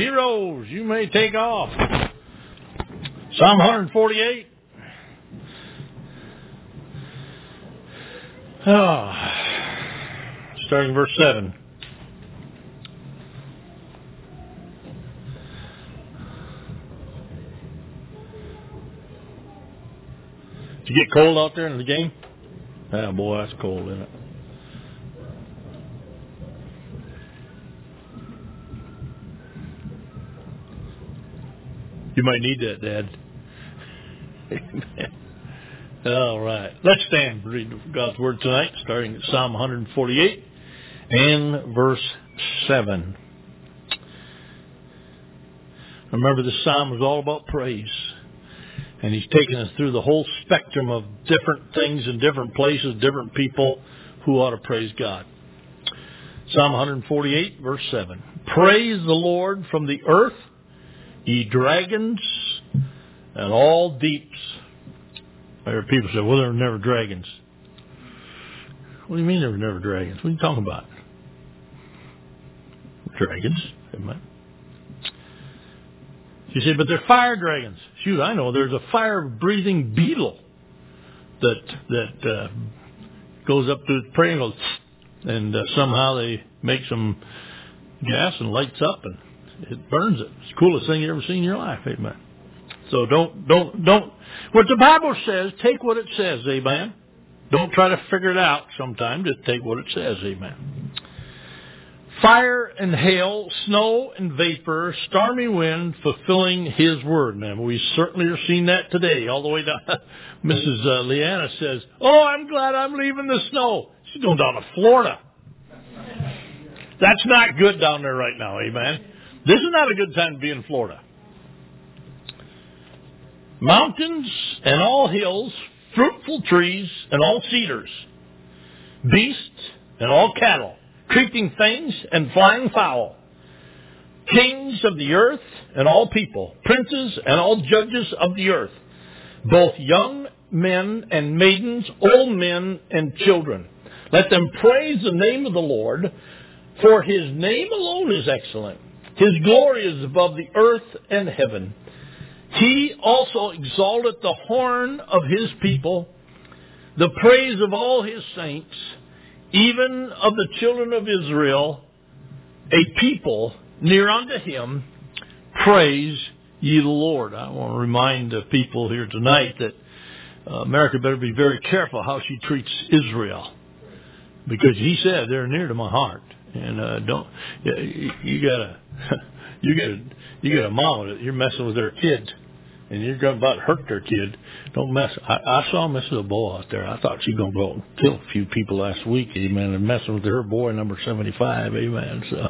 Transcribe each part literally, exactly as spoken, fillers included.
heroes, you may take off. Psalm one forty-eight. Oh, starting verse seven. Did you get cold out there in the game? Oh, boy, that's cold, isn't it? You might need that, Dad. All right. Let's stand and read God's Word tonight, starting at Psalm one forty-eight and verse seven. Remember, this psalm is all about praise. And he's taken us through the whole spectrum of different things in different places, different people who ought to praise God. Psalm one forty-eight, verse seven. Praise the Lord from the earth, ye dragons, and all deeps. I hear people say, well, there were never dragons. What do you mean there were never dragons? What are you talking about? Dragons. Amen. You say, but they're fire dragons. Shoot, I know. There's a fire-breathing beetle that that uh, goes up to its prey and goes, and uh, somehow they make some gas and lights up and it burns it. It's the coolest thing you've ever seen in your life. Amen. So don't, don't, don't. What the Bible says, take what it says. Amen. Don't try to figure it out sometime. Just take what it says. Amen. Fire and hail, snow and vapor, stormy wind, fulfilling His word. Now, we certainly are seeing that today. All the way down. Missus Uh, Leanna says, "Oh, I'm glad I'm leaving the snow." She's going down to Florida. That's not good down there right now. Amen. This is not a good time to be in Florida. Mountains and all hills, fruitful trees and all cedars, beasts and all cattle, creeping things and flying fowl, kings of the earth and all people, princes and all judges of the earth, both young men and maidens, old men and children. Let them praise the name of the Lord, for His name alone is excellent. His glory is above the earth and heaven. He also exalteth the horn of His people, the praise of all His saints, even of the children of Israel, a people near unto Him. Praise ye the Lord. I want to remind the people here tonight that uh, America better be very careful how she treats Israel, because He said they're near to my heart. And uh, don't you, you gotta you gotta you got a mom that you're messing with their kid, and you're going about to hurt their kid. Don't mess. I, I saw Missus Boy out there. I thought she was going to go and kill a few people last week, amen, and messing with her boy number seventy-five, amen. So,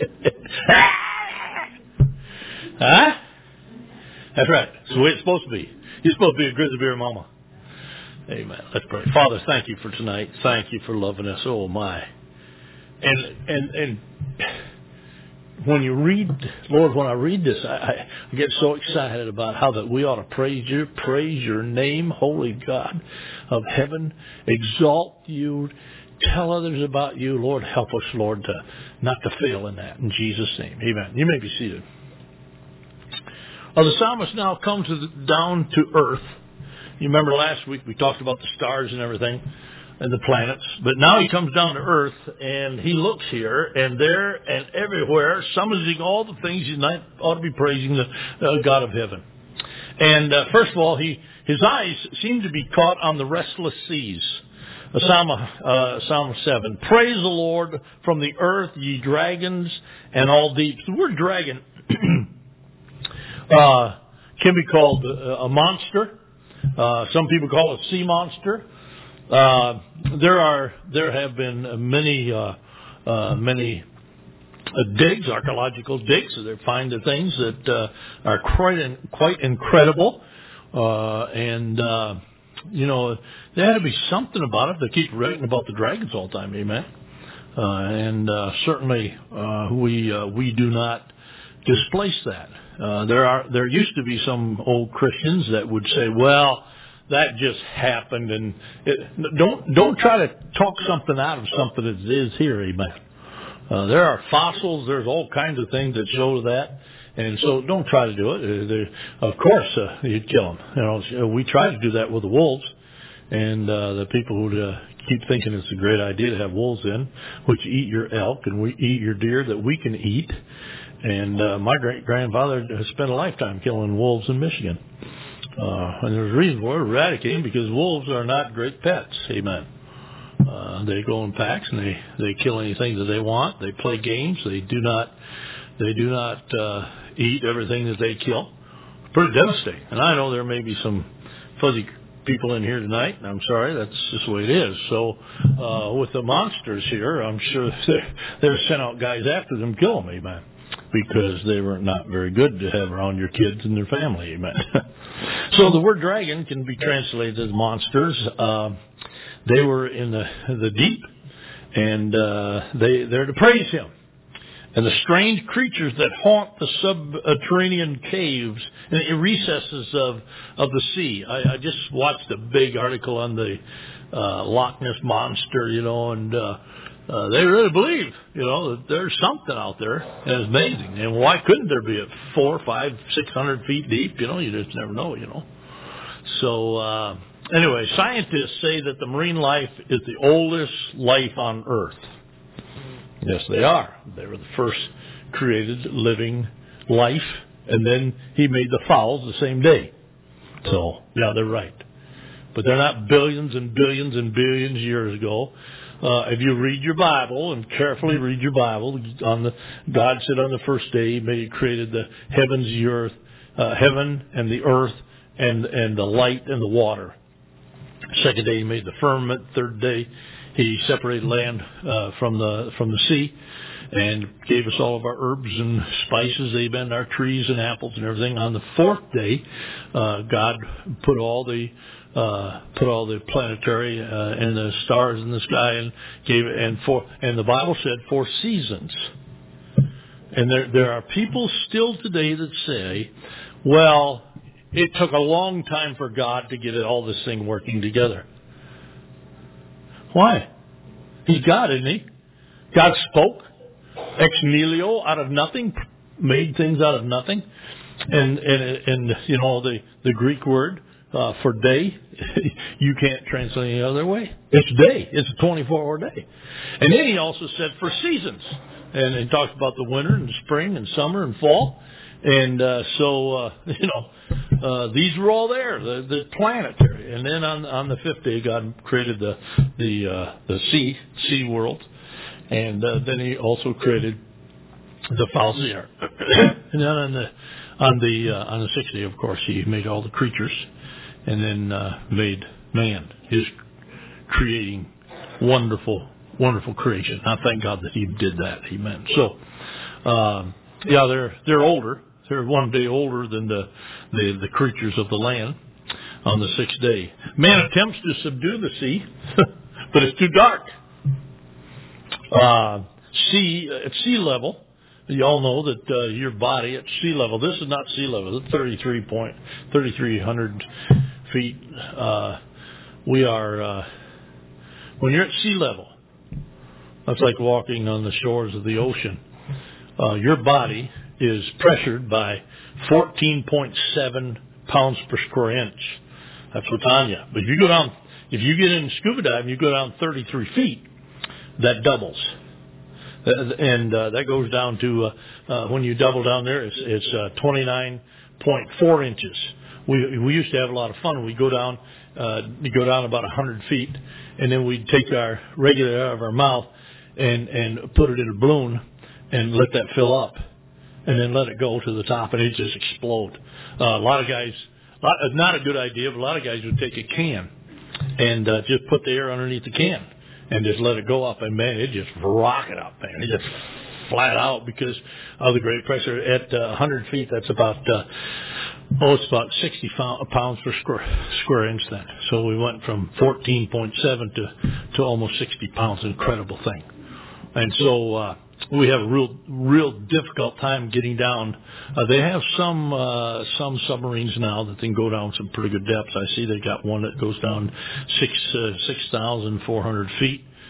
huh? That's right. That's the way it's supposed to be. You're supposed to be a grizzly bear mama. Amen. Let's pray. Father, thank You for tonight. Thank You for loving us. Oh my. And and and. When you read, Lord, when I read this, I, I get so excited about how that we ought to praise You, praise Your name, holy God of heaven, exalt You, tell others about You. Lord, help us, Lord, to not to fail in that. In Jesus' name, amen. You may be seated. Well, the psalmist now comes to the, down to earth. You remember last week we talked about the stars and everything, and the planets, but now he comes down to earth and he looks here and there and everywhere, summoning all the things he ought to be praising the uh, God of heaven. And uh, first of all, he his eyes seem to be caught on the restless seas. Uh, Psalm uh, Psalm seven. Praise the Lord from the earth, ye dragons and all deeps. The word dragon uh, can be called a monster. Uh, some people call it a sea monster. Uh, there are, there have been many, uh, uh, many uh, digs, archaeological digs, so they find the things that, uh, are quite, in, quite incredible. Uh, and, uh, you know, there had to be something about it. They keep writing about the dragons all the time, amen. Uh, and, uh, certainly, uh, we, uh, we do not displace that. Uh, there are, there used to be some old Christians that would say, well, that just happened, and it, don't don't try to talk something out of something that is here, amen. Uh, there are fossils. There's all kinds of things that show that. And so don't try to do it. Uh, they, of course, uh, you'd kill them. You know, we try to do that with the wolves. And uh, the people who uh, keep thinking it's a great idea to have wolves in, which eat your elk and we eat your deer that we can eat. And uh, my great-grandfather spent a lifetime killing wolves in Michigan. Uh, and there's a reason for it, eradicating, because wolves are not great pets. Amen. Uh, they go in packs and they, they kill anything that they want. They play games. They do not they do not uh, eat everything that they kill. Pretty devastating. And I know there may be some fuzzy people in here tonight, and I'm sorry, that's just the way it is. So uh, with the monsters here, I'm sure they're, they're sent out guys after them, kill them, amen, because they were not very good to have around your kids and their family, amen. So the word dragon can be translated as monsters. Uh, they were in the the deep, and uh, they they're to praise him. And the strange creatures that haunt the subterranean caves and recesses of of the sea. I, I just watched a big article on the uh, Loch Ness Monster, you know, and uh, uh, they really believe, you know, that there's something out there, and it's amazing. And why couldn't there be at four, five, six hundred feet deep? You know, you just never know, you know. So uh, anyway, scientists say that the marine life is the oldest life on Earth. Yes, they are. They were the first created living life, and then he made the fowls the same day. So, yeah, they're right. But they're not billions and billions and billions years ago. Uh, if you read your Bible and carefully read your Bible, on the God said on the first day He made created the heavens, the earth, uh, heaven and the earth, and and the light and the water. Second day He made the firmament. Third day He separated land uh, from the from the sea, and gave us all of our herbs and spices, amen, our trees and apples and everything. On the fourth day, uh, God put all the uh, put all the planetary uh, and the stars in the sky, and gave it, and for and the Bible said four seasons. And there there are people still today that say, well, it took a long time for God to get it, all this thing working together. Why? He's God, isn't he? God spoke ex nihilo, out of nothing, made things out of nothing. And, and, and you know, the, the Greek word uh, for day, you can't translate any other way. It's day. It's a twenty-four hour day. And then he also said for seasons. And he talks about the winter and spring and summer and fall. And uh, so, uh, you know, uh, these were all there, the, the planetary. And then on on the fifth day, God created the the uh, the sea sea world, and uh, then He also created the fowls of the air. And then on the on the uh, on the sixth day, of course, He made all the creatures, and then uh, made man, His creating wonderful wonderful creation. I thank God that He did that. Amen. So, um, yeah, they're they're older. They're one day older than the, the, the creatures of the land on the sixth day. Man attempts to subdue the sea, but it's too dark. Uh, sea, at sea level, you all know that uh, your body at sea level, this is not sea level, it's thirty-three point, thirty-three hundred feet. Uh, we are, uh, when you're at sea level, that's like walking on the shores of the ocean. Uh, your body is pressured by fourteen point seven pounds per square inch. That's what's on you. But if you go down, if you get in scuba diving, you go down thirty-three feet, that doubles. And uh, that goes down to, uh, uh, when you double down there, it's, it's uh, twenty-nine point four inches. We we used to have a lot of fun. We go down, uh, we go down about one hundred feet, and then we'd take our regular air out of our mouth and, and put it in a balloon and let that fill up. And then let it go to the top, and it just explode. Uh, a lot of guys, lot, not a good idea, but a lot of guys would take a can and uh, just put the air underneath the can and just let it go up, and man, it just rocket up, man. It just flat out because of the great pressure. At uh, one hundred feet, that's about uh, oh, it's about sixty pounds per square square inch then. So we went from fourteen point seven to to almost sixty pounds. Incredible thing. And so. Uh, We have a real, real difficult time getting down. Uh, they have some uh, some submarines now that can go down some pretty good depths. I see they got one that goes down six uh, six thousand four hundred feet.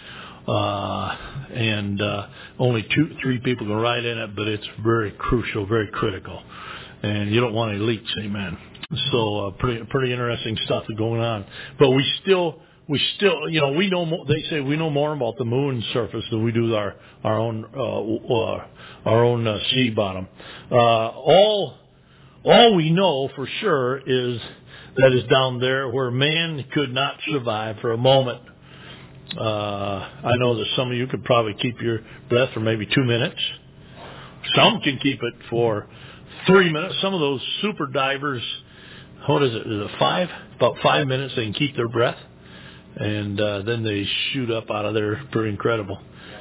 Uh, and uh, only two, three people can ride in it, but it's very crucial, very critical. And you don't want any leaks, amen. So uh, pretty pretty interesting stuff going on. But we still, we still, you know, we know more, they say we know more about the moon's surface than we do our our own uh, uh, our own uh, sea bottom. Uh, all all we know for sure is that is down there where man could not survive for a moment. Uh, I know that some of you could probably keep your breath for maybe two minutes. Some can keep it for three minutes. Some of those super divers, what is it, is it five? About five minutes they can keep their breath. And uh, then they shoot up out of there. Pretty incredible.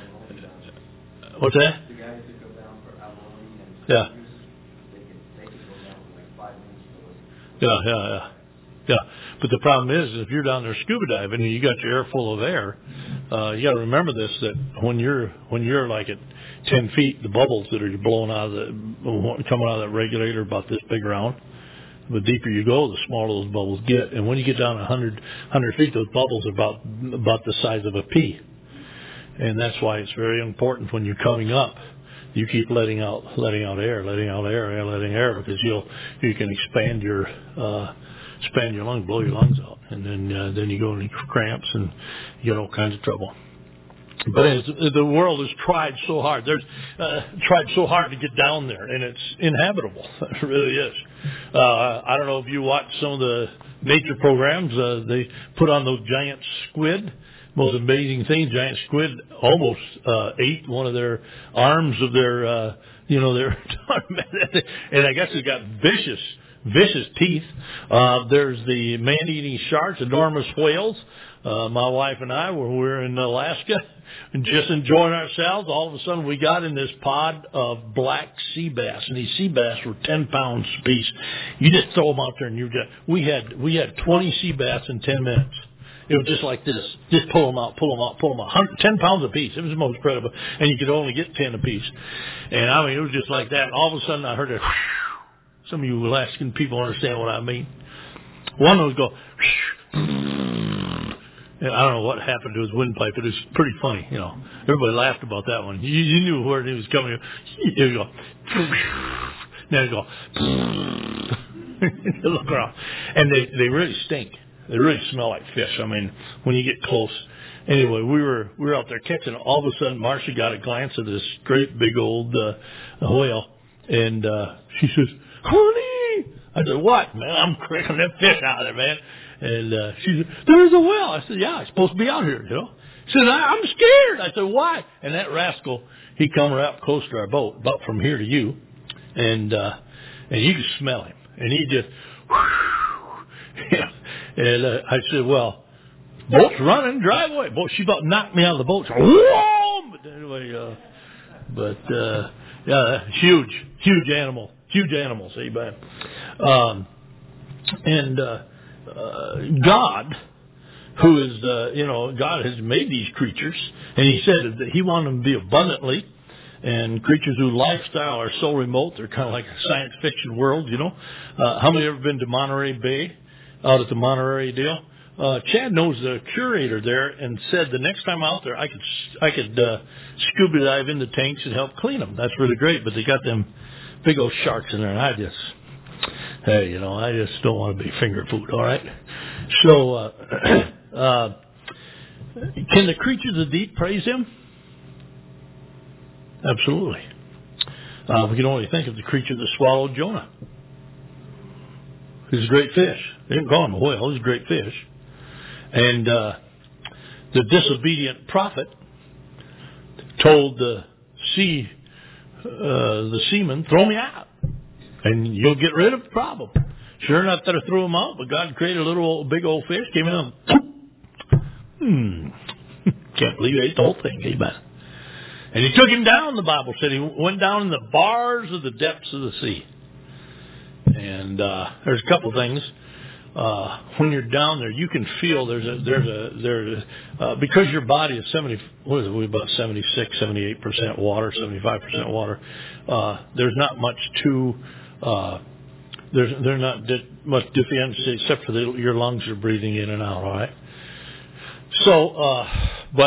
What's that? The guys that go down for abalone and yeah. they can, they can go down for like five minutes. Yeah, yeah, yeah. Yeah, but the problem is, if you're down there scuba diving and you got your air full of air, uh, you got to remember this: that when you're when you're like at ten feet, the bubbles that are blowing out of the coming out of that regulator about this big around, the deeper you go, the smaller those bubbles get. And when you get down a hundred hundred feet, those bubbles are about about the size of a pea. And that's why it's very important when you're coming up, you keep letting out letting out air, letting out air, air letting air, because you'll you can expand your uh, expand your lungs, blow your lungs out, and then uh, then you go into cramps and you get all kinds of trouble. But it's, the world has tried so hard. There's uh, tried so hard to get down there, and it's inhabitable. It really is. Uh, I don't know if you watch some of the nature programs. Uh, they put on those giant squid. Most amazing thing, giant squid almost uh, ate one of their arms of their, uh, you know, their, and I guess it's got vicious, vicious teeth. Uh, there's the man-eating sharks, enormous whales. Uh, my wife and I, when we were in Alaska, and just enjoying ourselves, all of a sudden we got in this pod of black sea bass, and these sea bass were ten pounds a piece. You just throw them out there, and you get. We had we had twenty sea bass in ten minutes. It was just like this. Just pull them out, pull them out, pull them out. ten pounds a piece. It was the most incredible. And you could only get ten a piece. And I mean, it was just like that. And all of a sudden I heard it. Some of you Alaskan people understand what I mean. One of those go. And I don't know what happened to his windpipe. It was pretty funny, you know. Everybody laughed about that one. You, you knew where it was coming. There you go. There you go. Look around. And they, they really stink. They really smell like fish. I mean, when you get close. Anyway, we were we were out there catching. All of a sudden, Marcia got a glance of this great big old uh, whale, and uh, she says, "Honey," I said, "What, man? I'm cracking that fish out of there, man." And uh, she said, "There's a whale." I said, "Yeah, it's supposed to be out here, you know." She said, I, "I'm scared." I said, "Why?" And that rascal, he come right up close to our boat, about from here to you, and uh, and you could smell him, and he just. Yeah. And uh, I said, "Well, boat's running, drive away." Boat, she about knocked me out of the boat. So, whoa! But anyway, uh, but uh, yeah, huge, huge animal, huge animals, amen. Um, and uh, uh, God, who is, uh, you know, God has made these creatures, and He said that He wanted them to be abundantly. And creatures whose lifestyle are so remote, they're kind of like a science fiction world, you know. Uh, how many have ever been to Monterey Bay? Out at the Monterey deal, uh, Chad knows the curator there, and said the next time out there, I could I could uh, scuba dive in the tanks and help clean them. That's really great. But they got them big old sharks in there, and I just, hey, you know, I just don't want to be finger food. All right. So, uh, uh, can the creatures of the deep praise Him? Absolutely. Uh, we can only think of the creature that swallowed Jonah. He's a great fish. They didn't call him a whale. He's a great fish. And uh, the disobedient prophet told the sea, uh, the seaman, "Throw me out, and you'll get rid of the problem." Sure enough, they threw him out, but God created a little old, big old fish, came in and hmm, can't believe he ate the whole thing. Amen. And He took him down. The Bible said He went down in the bars of the depths of the sea. And uh, there's a couple things. Uh, when you're down there, you can feel there's a there's a there's a, uh, because your body is seventy. What is it? We about seventy-six, seventy-eight percent water, seventy-five percent water. Uh, there's not much to. Uh, there's there's not di- much differentiation except for the, your lungs are breathing in and out. All right. So, uh, but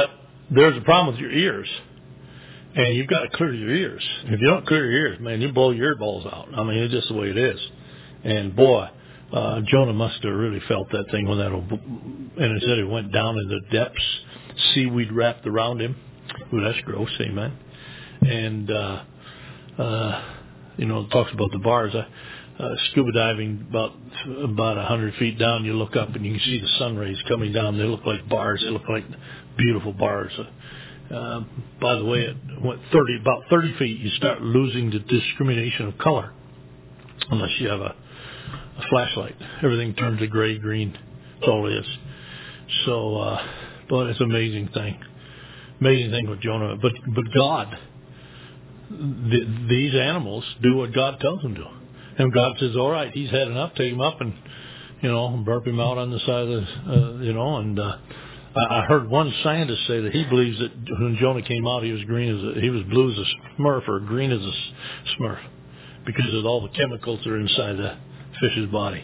there's a problem with your ears. And you've got to clear your ears. If you don't clear your ears, man, you blow your earballs out. I mean, it's just the way it is. And boy, uh, Jonah must have really felt that thing when that, and it said it went down in the depths, seaweed wrapped around him. Ooh, that's gross, amen. And, uh, uh, you know, it talks about the bars. Uh, uh, scuba diving about, about a hundred feet down, you look up and you can see the sun rays coming down. They look like bars. They look like beautiful bars. Uh, Uh, by the way, it went thirty, about thirty feet, you start losing the discrimination of color, unless you have a, a flashlight. Everything turns to gray, green. That's all it is. So, uh, but it's an amazing thing. Amazing thing with Jonah. But, but God, th- these animals do what God tells them to. And God says, all right, he's had enough. Take him up and, you know, burp him out on the side of the, uh, you know, and, uh, I heard one scientist say that he believes that when Jonah came out, he was green as a, he was blue as a Smurf or green as a Smurf because of all the chemicals that are inside the fish's body.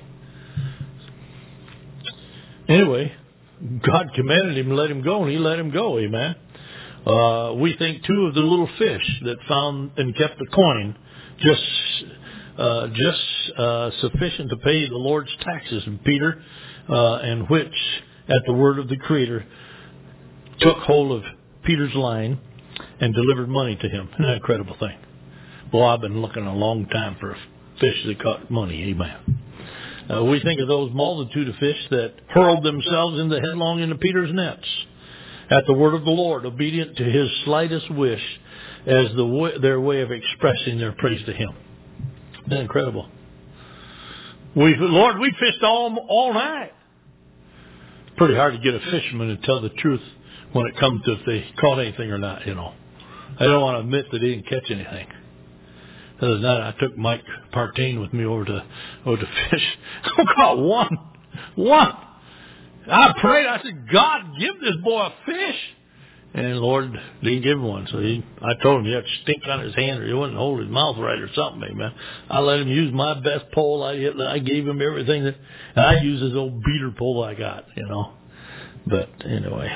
Anyway, God commanded him to let him go, and he let him go. Amen. Uh, we think two of the little fish that found and kept the coin just uh, just uh, sufficient to pay the Lord's taxes, and Peter uh, and which. At the word of the Creator, took hold of Peter's line and delivered money to him. Isn't that an incredible thing? Well, I've been looking a long time for a fish that caught money. Amen. Uh, we think of those multitude of fish that hurled themselves into headlong into Peter's nets. At the word of the Lord, obedient to his slightest wish as the way, their way of expressing their praise to him. Isn't that incredible? We, Lord, we fished all, all night. Pretty hard to get a fisherman to tell the truth when it comes to if they caught anything or not, you know. I don't want to admit that they didn't catch anything. Other than that, I took Mike Partain with me over to over to fish. I caught one. One. I prayed. I said, God, give this boy a fish. And the Lord didn't give him one. So he, I told him he had to stink on his hand or he wouldn't hold his mouth right or something, amen. I let him use my best pole. I, I gave him everything that I use his old beater pole I got, you know. But anyway.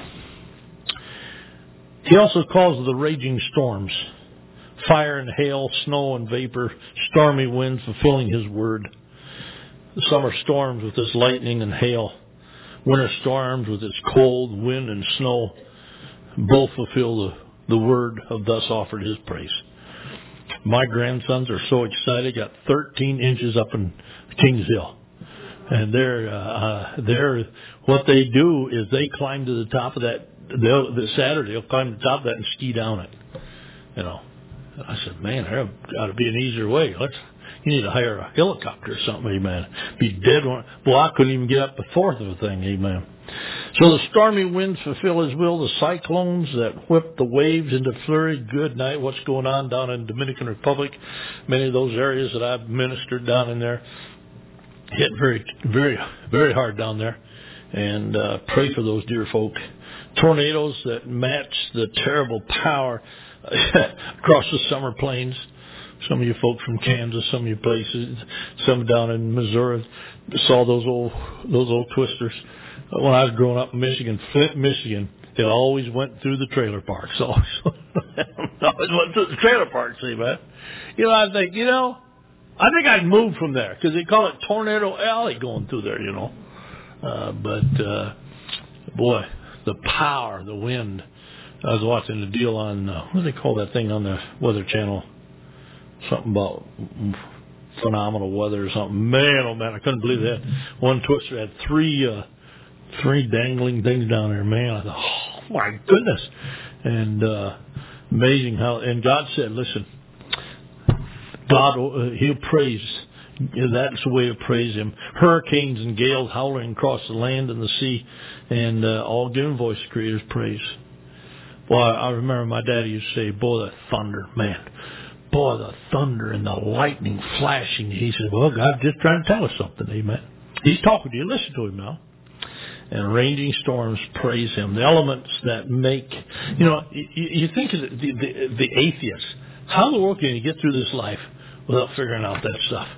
He also caused the raging storms, fire and hail, snow and vapor, stormy winds fulfilling his word. The summer storms with its lightning and hail, winter storms with its cold, wind and snow, both fulfill the, the word of thus offered his praise. My grandsons are so excited. Got thirteen inches up in Kings Hill. And they're, uh, they're, what they do is they climb to the top of that, they'll, the Saturday, they'll climb to the top of that and ski down it. You know. I said, man, there got to be an easier way. Let's, you need to hire a helicopter or something, amen. Be dead one. Well, I couldn't even get up the fourth of the thing, amen. So the stormy winds fulfill his will, the cyclones that whip the waves into flurry. Good night. What's going on down in Dominican Republic? Many of those areas that I've ministered down in there hit very, very, very hard down there. And uh, pray for those dear folk. Tornadoes that match the terrible power across the summer plains. Some of you folks from Kansas, some of you places, some down in Missouri saw those old those old twisters. When I was growing up in Michigan, Flint, Michigan, it always went through the trailer parks. Always, always went through the trailer parks, see, man. You know, I think, you know, I think I'd move from there because they call it Tornado Alley going through there, you know. Uh, but, uh, boy, the power, the wind. I was watching the deal on, uh, what do they call that thing on the Weather Channel? Something about phenomenal weather or something. Man, oh man, I couldn't believe that. One twister had three, uh, three dangling things down there. Man, I thought, oh my goodness. And, uh, amazing how, and God said, listen, God, uh, he'll praise. That's the way to praise him. Hurricanes and gales howling across the land and the sea, and uh, all giving voice to Creator's praise. Boy, I remember my daddy used to say, boy, the thunder, man. Boy, the thunder and the lightning flashing. He said, well, God's just trying to tell us something, amen. He's talking to you. Listen to him now. And raging storms praise him. The elements that make, you know, you, you think of the, the, the atheists. How in the world can you get through this life without figuring out that stuff?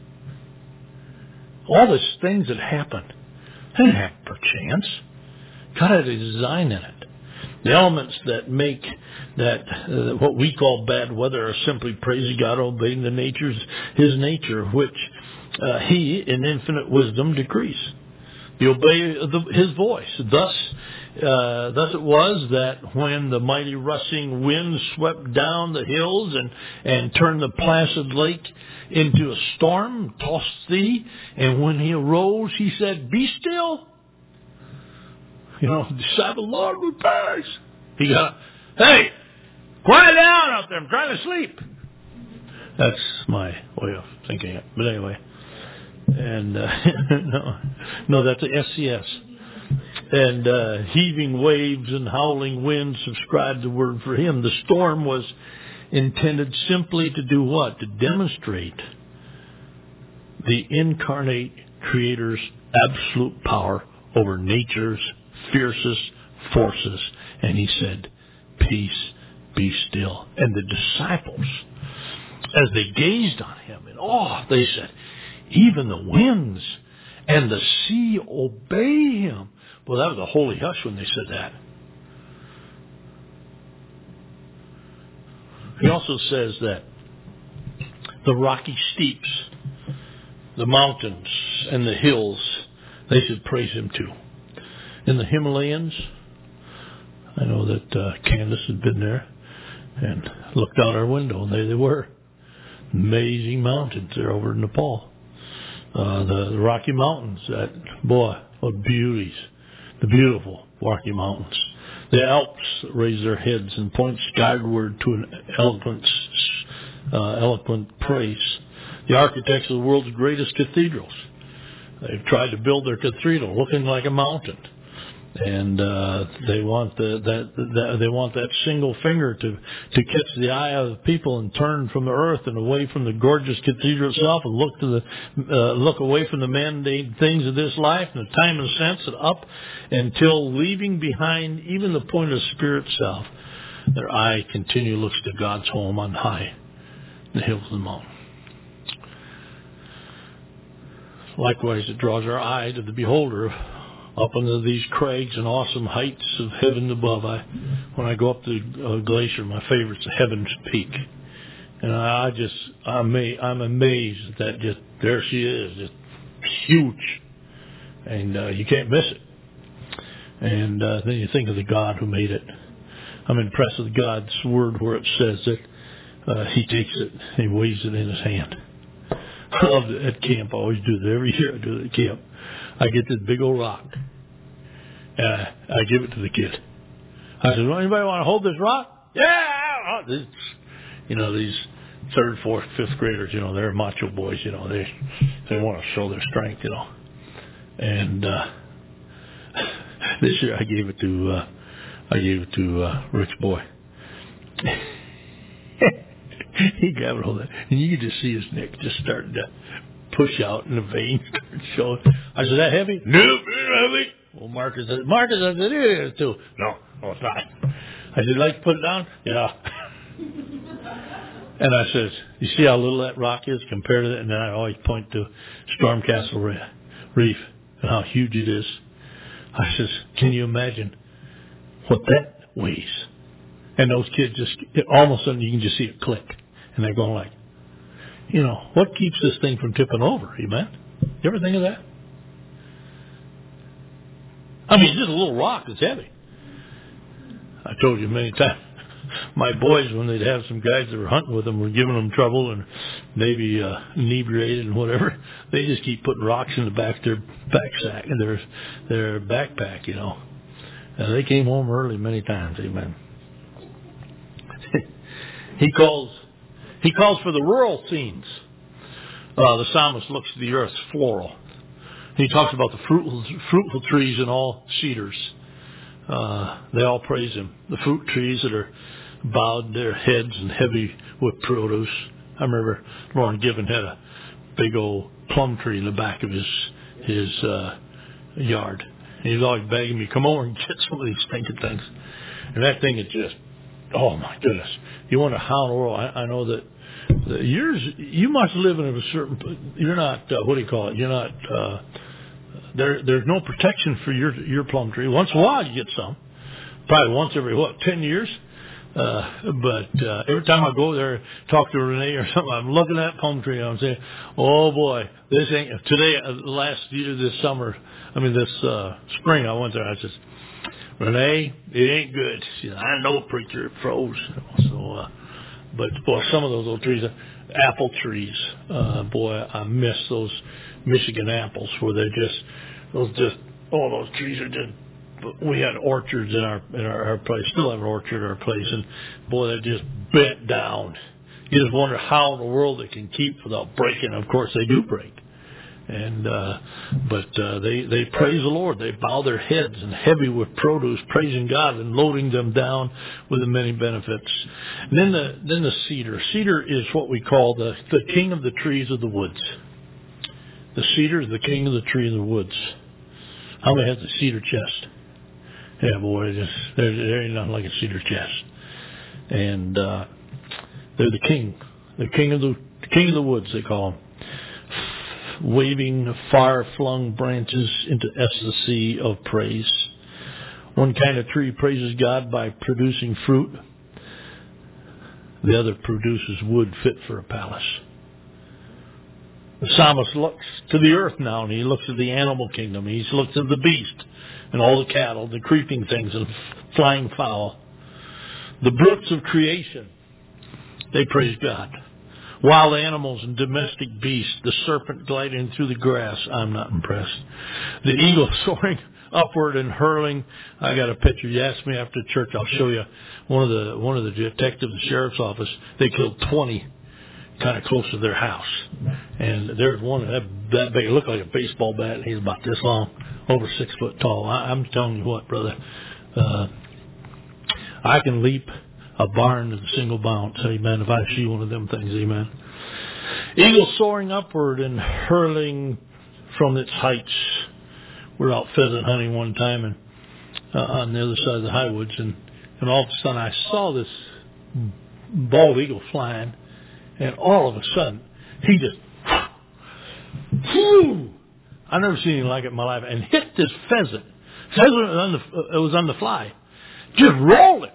All these things that happen, they didn't happen per chance. God had a design in it. The elements that make that uh, what we call bad weather are simply praising God, obeying the natures, His nature, which uh, He, in infinite wisdom, decrees. You obey the, His voice. Thus, uh, thus it was that when the mighty rushing wind swept down the hills and, and turned the placid lake into a storm, tossed thee, and when He arose, He said, "Be still." You know, the Sabbath Lord will perish. He got, "Hey, quiet down out there. I'm trying to sleep." That's my way of thinking it. But anyway. And, uh, no, no, that's a S C S. And, uh, heaving waves and howling winds subscribed the word for Him. The storm was intended simply to do what? To demonstrate the incarnate Creator's absolute power over nature's fiercest forces. And He said, "Peace, be still." And the disciples, as they gazed on Him in awe, they said, "Even the winds and the sea obey Him." Well, that was a holy hush when they said that. He also says that the rocky steeps, the mountains, and the hills, they should praise Him too. In the Himalayas, I know that uh, Candace had been there and looked out our window, and there they were. Amazing mountains there over in Nepal. Uh, the, the Rocky Mountains, that, boy, what beauties. The beautiful Rocky Mountains. The Alps raise their heads and point skyward to an eloquent, uh, eloquent praise. The architects of the world's greatest cathedrals, they've tried to build their cathedral looking like a mountain. And uh, they want the, that, that they want that single finger to, to catch the eye of the people and turn from the earth and away from the gorgeous cathedral itself and look to the uh, look away from the mundane things of this life and the time and sense and up until leaving behind even the point of spirit self, their eye continually looks to God's home on high, the hills of the mountain. Likewise, it draws our eye to the beholder up into these crags and awesome heights of heaven above. I, when I go up the uh, glacier, my favorite's the Heaven's Peak, and I just I'm amazed, I'm amazed that just there she is, just huge, and uh, you can't miss it. And uh, then you think of the God who made it. I'm impressed with God's word where it says that uh, He takes it, He weighs it in His hand. I love it at camp. I always do that every year. I do it at camp. I get this big old rock, and I, I give it to the kid. I said, "Well, anybody want to hold this rock?" Yeah! This, you know, these third, fourth, fifth graders, you know, they're macho boys, you know, they they want to show their strength, you know. And uh, this year I gave it to, uh, I gave it to uh, Rick's boy. He grabbed it all that, and you could just see his neck just starting to push out, and the veins started showing. I said, "That heavy?" "No, it's heavy." Well, Marcus said, Marcus, I said, "It is too." "No, no, it's not." I said, "Like to put it down?" "Yeah." And I says, "You see how little that rock is compared to that?" And then I always point to Stormcastle Reef and how huge it is. I says, "Can you imagine what that weighs?" And those kids just, all of a sudden you can just see it click. And they're going like, you know, what keeps this thing from tipping over, amen? You ever think of that? I mean, it's just a little rock that's heavy. I told you many times, my boys, when they'd have some guys that were hunting with them, were giving them trouble and maybe uh, inebriated and whatever, they just keep putting rocks in the back of their backpack, and their, their backpack, you know. And they came home early many times, amen. He calls he calls for the rural scenes. Uh, the psalmist looks to the earth's floral. He talks about the fruitful, fruitful trees and all cedars. Uh, they all praise Him. The fruit trees that are bowed their heads and heavy with produce. I remember Lauren Given had a big old plum tree in the back of his his uh, yard. And he was always begging me, "Come over and get some of these stinking things." And that thing is just, oh my goodness! You wonder how in the world. I, I know that the yours. You must live in a certain. You're not. Uh, what do you call it? You're not uh, there there's no protection for your your plum tree. Once in a while you get some, probably once every what ten years. Uh, but uh, every time I go there, talk to Renee or something, I'm looking at that plum tree and I'm saying, "Oh boy, this ain't today." Uh, last year, this summer, I mean this uh, spring, I went there. I said, "Renee, it ain't good." She said, "I know, preacher, it froze." So, uh, but boy, some of those little trees, uh, apple trees, uh, boy, I miss those Michigan apples where they're just those just oh those trees are just. We had orchards in our in our, our place. Still have an orchard in our place, and boy, they just bent down. You just wonder how in the world they can keep without breaking. Of course, they do break, and uh, but uh, they they praise the Lord. They bow their heads and heavy with produce, praising God and loading them down with the many benefits. And then the then the cedar. Cedar is what we call the the king of the trees of the woods. The cedar is the king of the tree of the woods. How many has the cedar chest? Yeah, boy, just, there, there ain't nothing like a cedar chest. And uh, they're the king, the king of the, the king of the woods, they call them. Waving fire-flung branches into ecstasy of praise. One kind of tree praises God by producing fruit. The other produces wood fit for a palace. The psalmist looks to the earth now, and he looks at the animal kingdom. He looks at the beast and all the cattle, the creeping things and flying fowl. The brooks of creation, they praise God. Wild animals and domestic beasts, the serpent gliding through the grass, I'm not impressed. The eagle soaring upward and hurling. I got a picture. You asked me after church, I'll show you. One of the one of the detectives in the sheriff's office, they killed twenty kind of close to their house. And there's one that, that big, it looked like a baseball bat, and he's about this long, over six foot tall. I, I'm telling you what, brother, uh, I can leap a barn in a single bounce, amen, if I see one of them things, amen. Eagle soaring upward and hurling from its heights. We were out pheasant hunting one time and uh, on the other side of the high woods, and, and all of a sudden I saw this bald eagle flying. And all of a sudden, he just, whoo, I've never seen anything like it in my life, and hit this pheasant. Pheasant was on the, it was on the fly, just rolling.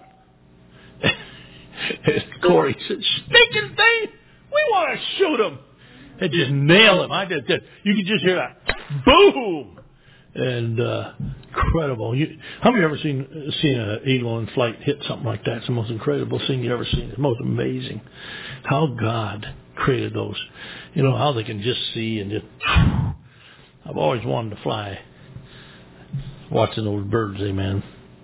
And Corey said, "Stinking thing, we want to shoot him." And just nail him. I did that. You could just hear that, boom. And uh, incredible. You, how many of you ever seen seen an eagle in flight hit something like that? It's the most incredible thing you've ever seen. It's most amazing how God created those. You know, how they can just see and just... I've always wanted to fly watching those birds, amen.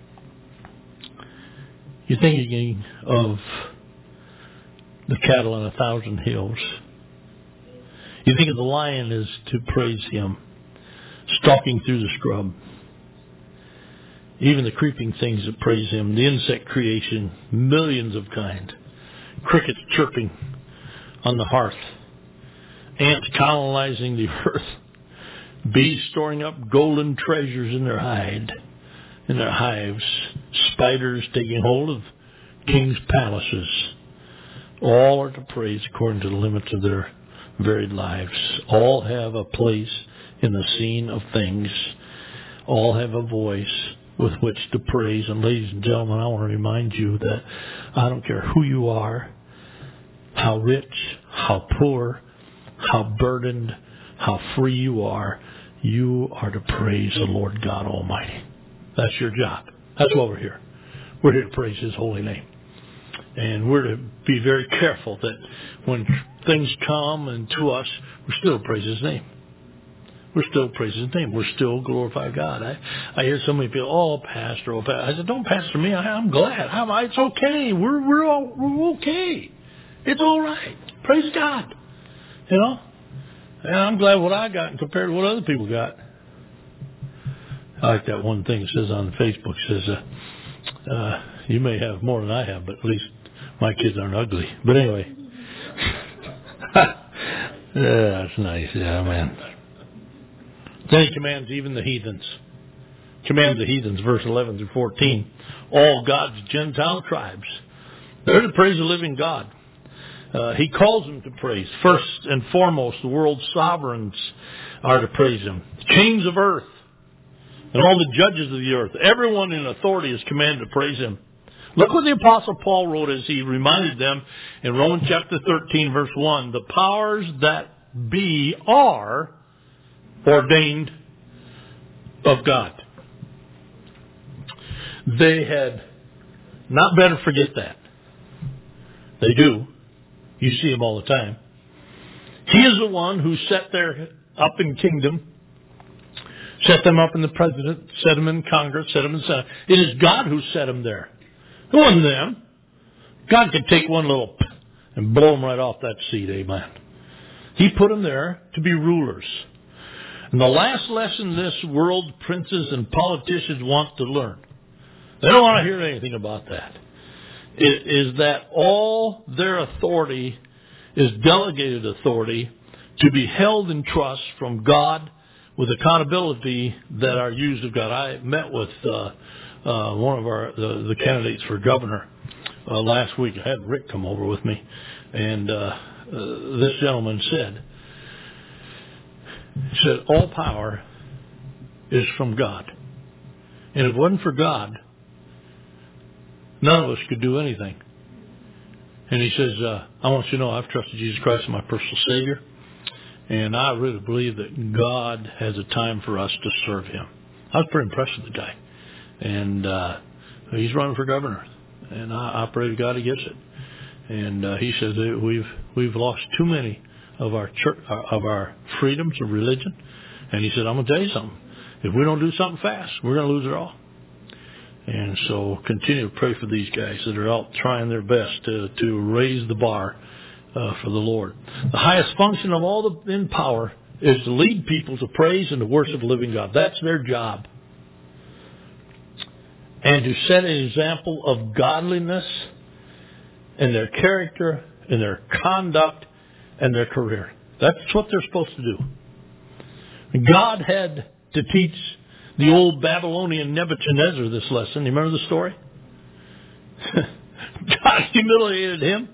You're thinking of the cattle on a thousand hills. You think of the lion is to praise him, stalking through the scrub. Even the creeping things that praise him, the insect creation, millions of kind. Crickets chirping on the hearth. Ants colonizing the earth. Bees storing up golden treasures in their hide, in their hives. Spiders taking hold of kings' palaces. All are to praise according to the limits of their varied lives. All have a place in the scene of things. All have a voice with which to praise. And ladies and gentlemen, I want to remind you that I don't care who you are, how rich, how poor, how burdened, how free you are, you are to praise the Lord God Almighty. That's your job. That's why we're here. We're here to praise His holy name. And we're to be very careful that when things come and to us, we still praise His name. We're still praising His name. We're still glorify God. I, I hear so many people, oh, pastor, oh, pastor. I said, don't pastor me. I, I'm glad. I'm, it's okay. We're we're all, we're okay. It's all right. Praise God. You know? And I'm glad what I got compared to what other people got. I like that one thing it says on Facebook. It says, uh, uh, you may have more than I have, but at least my kids aren't ugly. But anyway. Yeah, that's nice. Yeah, man. Then He commands even the heathens. Commands the heathens, verse eleven through fourteen. All God's Gentile tribes. They're to praise the living God. uh, He calls them to praise. First and foremost, the world's sovereigns are to praise Him. Kings of earth and all the judges of the earth, everyone in authority is commanded to praise Him. Look what the Apostle Paul wrote as he reminded them in Romans chapter thirteen, verse one. The powers that be are ordained of God. They had not better forget that. They do. You see them all the time. He is the one who set there up in kingdom, set them up in the president, set them in Congress, set them in Senate. It is God who set them there. It wasn't them. God could take one little and blow them right off that seat, amen. He put them there to be rulers. And the last lesson this world princes and politicians want to learn, they don't want to hear anything about that, is that all their authority is delegated authority to be held in trust from God with accountability that are used of God. I met with uh, uh, one of our the, the candidates for governor uh, last week. I had Rick come over with me, and uh, uh, this gentleman said, he said, all power is from God. And if it wasn't for God, none of us could do anything. And he says, uh, I want you to know I've trusted Jesus Christ as my personal Savior. And I really believe that God has a time for us to serve Him. I was pretty impressed with the guy. And uh, he's running for governor. And I, I pray to God he gets it. And uh, he says that we've we've lost too many of our church, of our freedoms of religion. And he said, I'm going to tell you something. If we don't do something fast, we're going to lose it all. And so continue to pray for these guys that are out trying their best to, to raise the bar uh, for the Lord. The highest function of all the in power is to lead people to praise and to worship the living God. That's their job. And to set an example of godliness in their character, in their conduct, and their career. That's what they're supposed to do. God had to teach the old Babylonian Nebuchadnezzar this lesson. You remember the story? God humiliated him.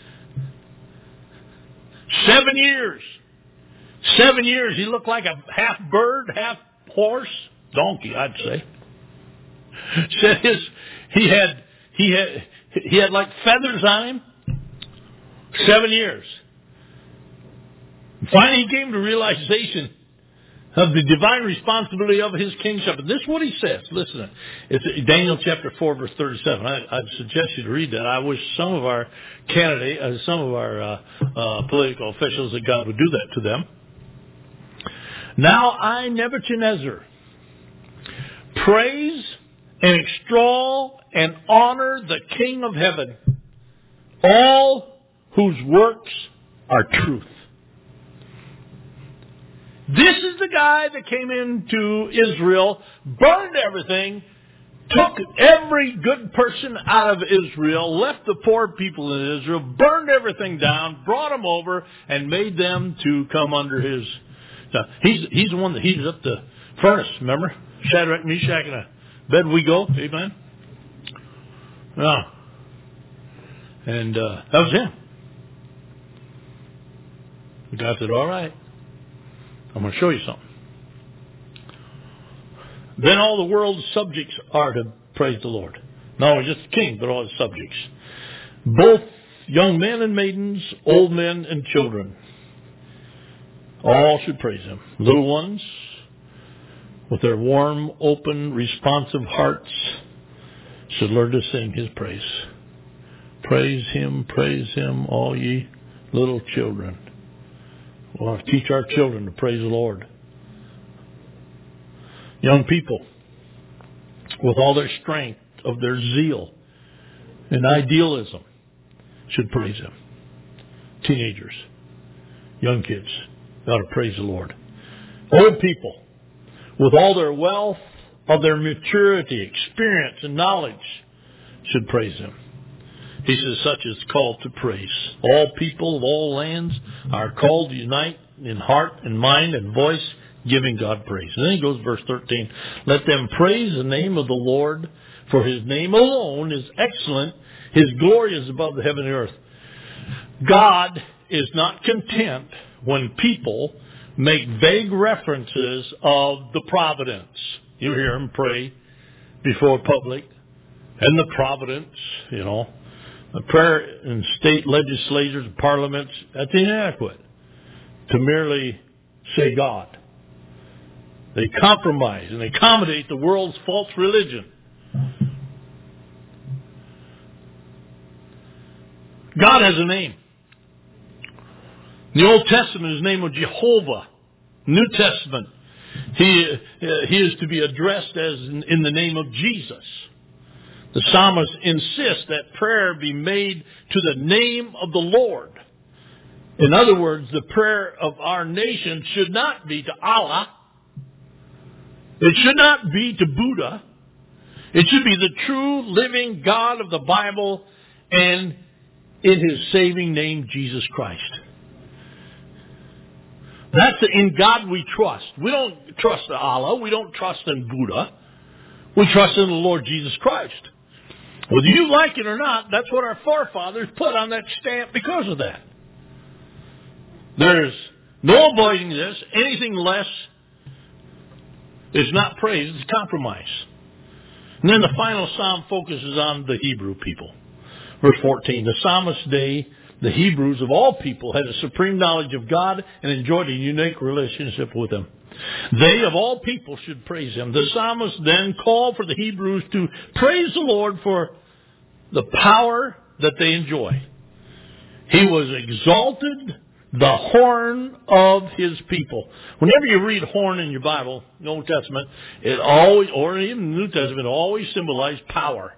Seven years. Seven years. He looked like a half bird, half horse, donkey, I'd say. Said his he had he had he had like feathers on him. Seven years. Finally, he came to realization of the divine responsibility of his kingship. And this is what he says. Listen, it's Daniel chapter four, verse thirty-seven. I, I'd suggest you to read that. I wish some of our candidate, uh, some of our uh, uh, political officials, that God would do that to them. Now I, Nebuchadnezzar, praise and extol and honor the King of heaven, all whose works are truth. This is the guy that came into Israel, burned everything, took every good person out of Israel, left the poor people in Israel, burned everything down, brought them over, and made them to come under his... Uh, he's, he's the one that heated up the furnace, remember? Shadrach, Meshach, and Abednego, amen? Yeah. And uh, that was him. God said, all right. I'm going to show you something. Then all the world's subjects are to praise the Lord. Not only just the king, but all his subjects. Both young men and maidens, old men and children. All should praise him. Little ones, with their warm, open, responsive hearts, should learn to sing his praise. Praise him, praise him, all ye little children. We want to teach our children to praise the Lord. Young people, with all their strength of their zeal and idealism, should praise Him. Teenagers, young kids, ought to praise the Lord. Old people, with all their wealth of their maturity, experience, and knowledge, should praise Him. He says, such is called to praise. All people of all lands are called to unite in heart and mind and voice, giving God praise. And then he goes, verse thirteen, let them praise the name of the Lord, for His name alone is excellent. His glory is above the heaven and earth. God is not content when people make vague references of the providence. You hear him pray before public, and the providence, you know. The prayer in state legislatures and parliaments, that's inadequate to merely say God. They compromise and accommodate the world's false religion. God has a name. In the Old Testament, his name was Jehovah. New Testament, he, uh, he is to be addressed as in, in the name of Jesus. The psalmist insists that prayer be made to the name of the Lord. In other words, the prayer of our nation should not be to Allah. It should not be to Buddha. It should be the true living God of the Bible and in his saving name, Jesus Christ. That's the, in God we trust. We don't trust in Allah. We don't trust in Buddha. We trust in the Lord Jesus Christ. Whether you like it or not, that's what our forefathers put on that stamp because of that. There's no avoiding this. Anything less is not praise, it's compromise. And then the final psalm focuses on the Hebrew people. Verse fourteen, the psalmist's day, the Hebrews of all people had a supreme knowledge of God and enjoyed a unique relationship with him. They of all people should praise him. The psalmist then called for the Hebrews to praise the Lord for the power that they enjoy. He was exalted, the horn of his people. Whenever you read horn in your Bible, the Old Testament, it always, or even the New Testament, it always symbolized power.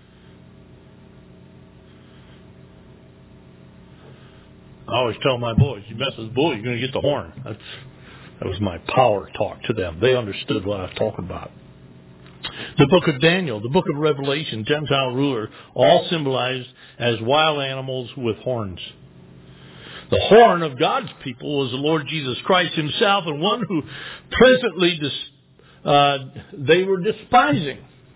I always tell my boys, you mess with the bull, you're going to get the horn. That's, that was my power talk to them. They understood what I was talking about. The book of Daniel, the book of Revelation, Gentile ruler, all symbolized as wild animals with horns. The horn of God's people was the Lord Jesus Christ himself, and one who presently dis, uh, they were despising,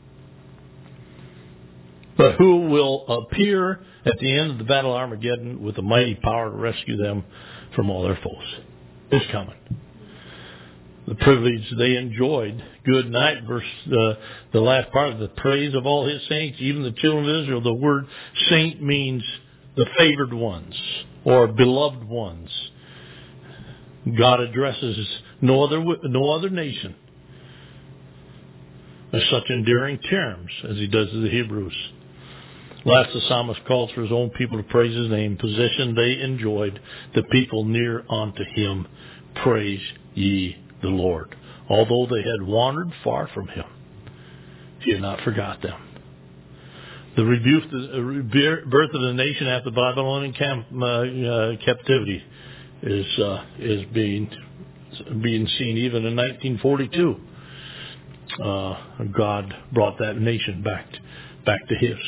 but who will appear at the end of the battle of Armageddon with a mighty power to rescue them from all their foes. It's coming. The privilege they enjoyed. Good night, verse uh, the last part of the praise of all his saints, even the children of Israel. The word saint means the favored ones or beloved ones. God addresses no other no other nation with such endearing terms as he does to the Hebrews. Last, the psalmist calls for his own people to praise his name, position they enjoyed, the people near unto him. Praise ye the Lord. Although they had wandered far from him, he had not forgot them. The rebuke, the birth of the nation after the Babylonian camp, uh, uh, captivity is uh, is being being seen even in nineteen forty-two. Uh, God brought that nation back back to his.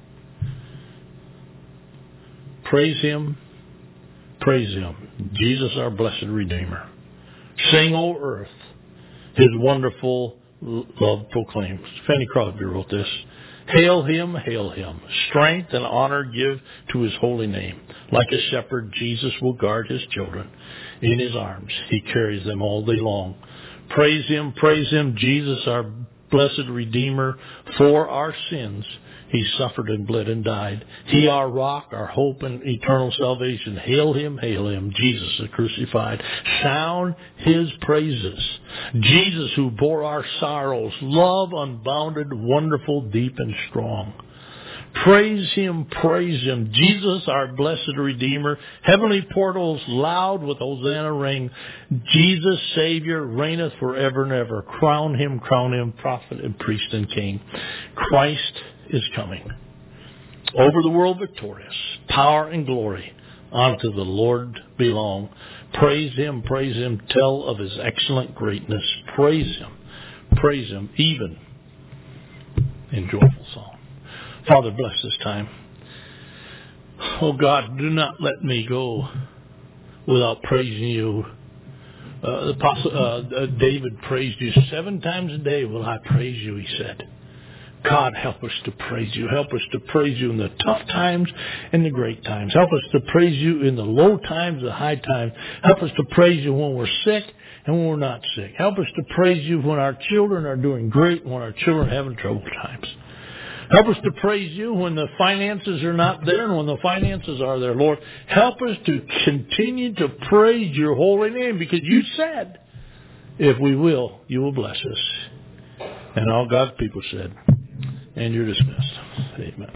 Praise him, praise him, Jesus our blessed Redeemer. Sing, O earth, his wonderful love proclaims. Fanny Crosby wrote this. Hail him, hail him. Strength and honor give to his holy name. Like a shepherd, Jesus will guard his children. In his arms, he carries them all day long. Praise him, praise him, Jesus our blessed Redeemer. For our sins, he suffered and bled and died. He our rock, our hope and eternal salvation. Hail him, hail him, Jesus the crucified. Sound his praises. Jesus who bore our sorrows. Love unbounded, wonderful, deep and strong. Praise him, praise him. Jesus our blessed Redeemer. Heavenly portals loud with Hosanna ring. Jesus Savior reigneth forever and ever. Crown him, crown him, prophet and priest and king. Christ is coming. Over the world victorious. Power and glory unto the Lord belong. Praise him, praise him. Tell of his excellent greatness. Praise him, praise him even in joyful song. Father, bless this time. Oh God, do not let me go without praising you. Uh, the Apostle, uh, David praised you seven times a day. Will I praise you? He said. God, help us to praise you. Help us to praise you in the tough times and the great times. Help us to praise you in the low times, the high times. Help us to praise you when we're sick and when we're not sick. Help us to praise you when our children are doing great and when our children are having troubled times. Help us to praise you when the finances are not there and when the finances are there, Lord. Help us to continue to praise your holy name, because you said, if we will, you will bless us. And all God's people said, and you're dismissed. Amen.